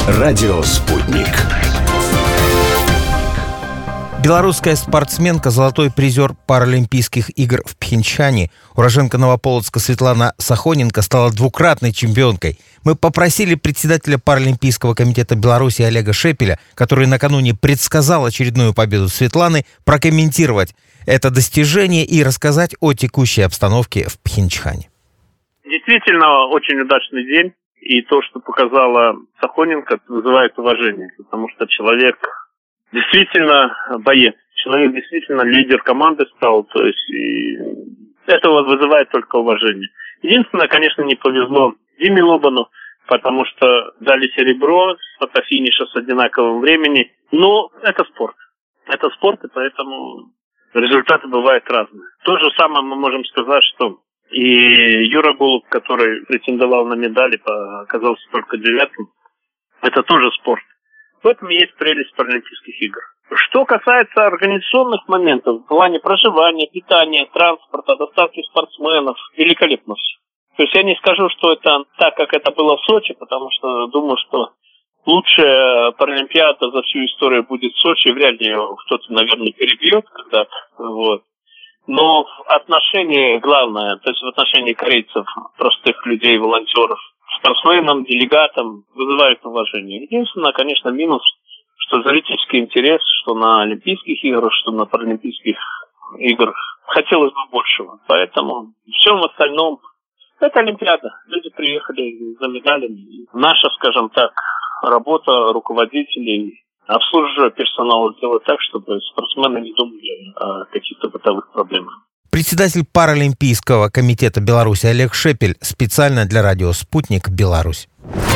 Радио «Спутник». Белорусская спортсменка, золотой призер Паралимпийских игр в Пхенчхане, уроженка Новополоцка Светлана Сахоненко стала двукратной чемпионкой. Мы попросили председателя Паралимпийского комитета Беларуси Олега Шепеля, который накануне предсказал очередную победу Светланы, прокомментировать это достижение и рассказать о текущей обстановке в Пхенчхане. Действительно, очень удачный день. И то, что показала Сахоненко, вызывает уважение, потому что человек действительно боец, человек действительно лидер команды стал, то есть и это вызывает только уважение. Единственное, конечно, не повезло Диме Лобану, потому что дали серебро с фотофиниша с одинаковым временем, но это спорт. Это спорт, и поэтому результаты бывают разные. То же самое мы можем сказать, что и Юра Голуб, который претендовал на медали, оказался только 9-м. Это тоже спорт. В этом и есть прелесть Паралимпийских игр. Что касается организационных моментов, в плане проживания, питания, транспорта, доставки спортсменов, великолепно все. То есть я не скажу, что это так, как это было в Сочи, потому что думаю, что лучшая Паралимпиада за всю историю будет в Сочи. Вряд ли кто-то, наверное, перебьет когда-то. Вот. Но в отношении, главное, то есть в отношении корейцев, простых людей, волонтеров, спортсменам, делегатам вызывает уважение. Единственное, конечно, минус, что зрительский интерес, что на Олимпийских играх, что на Паралимпийских играх хотелось бы большего. Поэтому в всем остальном это Олимпиада. Люди приехали за медалями. Наша, скажем так, работа руководителей, обслуживая персонал, сделать так, чтобы спортсмены не думали о каких-то бытовых проблемах. Председатель Паралимпийского комитета Беларуси Олег Шепель специально для радио «Спутник. Беларусь».